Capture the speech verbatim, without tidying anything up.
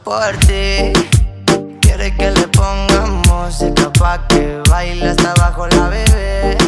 por ti. Quiere que le ponga música pa' que baile hasta abajo la bebé.